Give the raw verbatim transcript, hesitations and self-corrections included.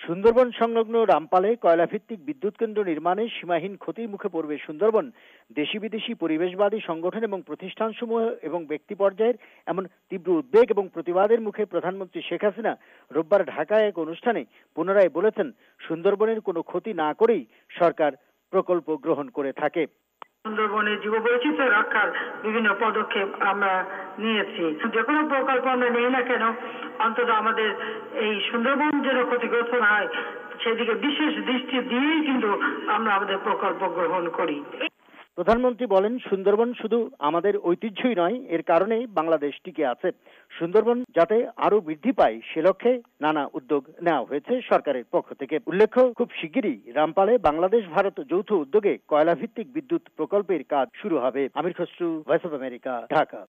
সুন্দরবন সংলগ্ন রামপালে কয়লাভিত্তিক বিদ্যুৎ কেন্দ্র নির্মাণে সীমাহীন ক্ষতির মুখে পড়বে সুন্দরবন। দেশি বিদেশি পরিবেশবাদী সংগঠন এবং প্রতিষ্ঠানসমূহ এবং ব্যক্তি পর্যায়ের এমন তীব্র উদ্বেগ এবং প্রতিবাদের মুখে প্রধানমন্ত্রী শেখ হাসিনা রোববার ঢাকায় এক অনুষ্ঠানে পুনরায় বলেছেন, সুন্দরবনের কোনো ক্ষতি না করেই সরকার প্রকল্প গ্রহণ করে থাকে। সুন্দরবনের জীববৈচিত্র্য রক্ষার বিভিন্ন পদক্ষেপ আমরা নিয়েছি। যে কোনো প্রকল্প আমরা নেই না কেন, অন্তত আমাদের এই সুন্দরবন যেন ক্ষতিগ্রস্ত না হয় সেদিকে বিশেষ দৃষ্টি দিয়েই কিন্তু আমরা আমাদের প্রকল্প গ্রহণ করি। প্রধানমন্ত্রী বলেন, সুন্দরবন শুধু আমাদের ঐতিহ্যই নয়, এর কারণেই বাংলাদেশ টিকে আছে। সুন্দরবন যাতে আরো বৃদ্ধি পায় সে লক্ষ্যে নানা উদ্যোগ নেওয়া হয়েছে সরকারের পক্ষ থেকে। উল্লেখ্য, খুব শিগগিরই রামপালে বাংলাদেশ ভারত যৌথ উদ্যোগে কয়লাভিত্তিক বিদ্যুৎ প্রকল্পের কাজ শুরু হবে। Amir Khasru, Voice of America, Dhaka.